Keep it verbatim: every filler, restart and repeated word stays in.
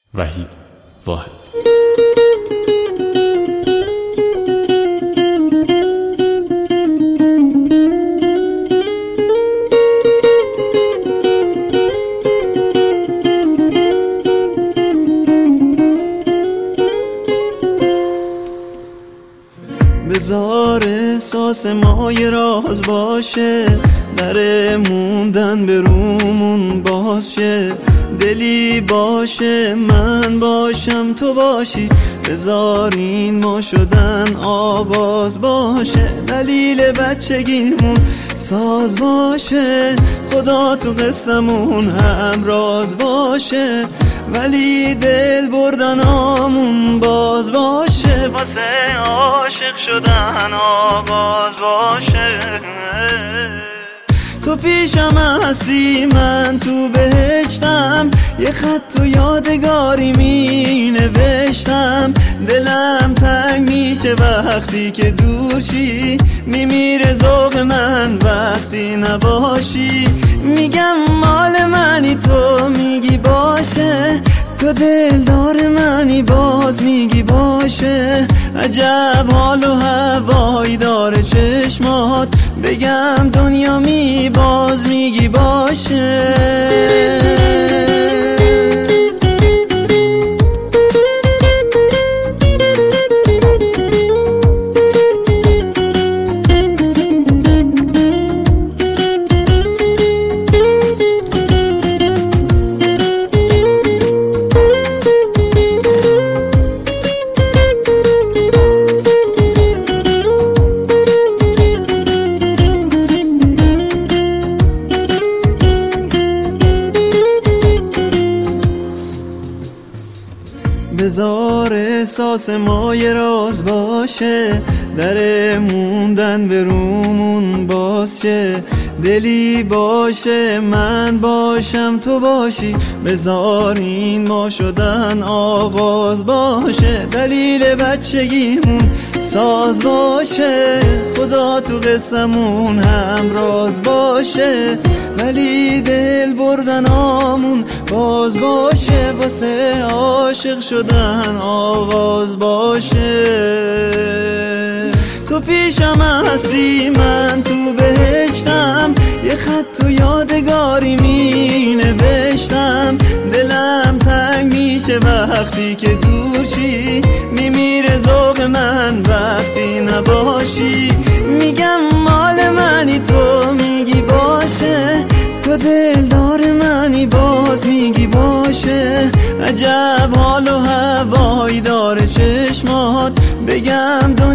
وحید واحد. بذار احساس ما یه راز باشه، در موندن به رومون باز شه، دلی باشه من باشم تو باشی، بذار این ما شدن آغاز باشه، دلیل بچگیمون ساز باشه، خدا تو قصمون هم راز باشه، ولی دل بردن آمون باز باشه، واسه عاشق شدن آغاز باشه. تو پیشم هستی من تو بهشتم، یه خط تو یادگاری می نوشتم، دلم تنگ میشه وقتی که دور شی، میمیره ذوق من وقتی نباشی، میگم مال منی تو میگی باشه، تو دلدار منی باز میگی باشه، عجب حال و هوایی داره چشمات، بگم دنیا می باز میگی باشه. بذار احساس ما یه راز باشه، در موندن به رومون باز شه، دلی باشه من باشم تو باشی، بذار این ما شدن آغاز باشه، دلیل بچگیمون ساز باشه، خدا تو قصمون هم راز باشه، ولی دل بردن آمون باز باشه، واسه عاشق شدن آغاز باشه. تو پیشم هستی من تو بهشتم، یه خط تو یادگاری می نوشتم، دلم تنگ میشه وقتی که دور شی، میمیره ذوق من وقتی نباشی، میگم مال منی تو میگی باشه، تو دلدار منی باز میگی باشه، عجب حال و هوایی داره چشمات، بگم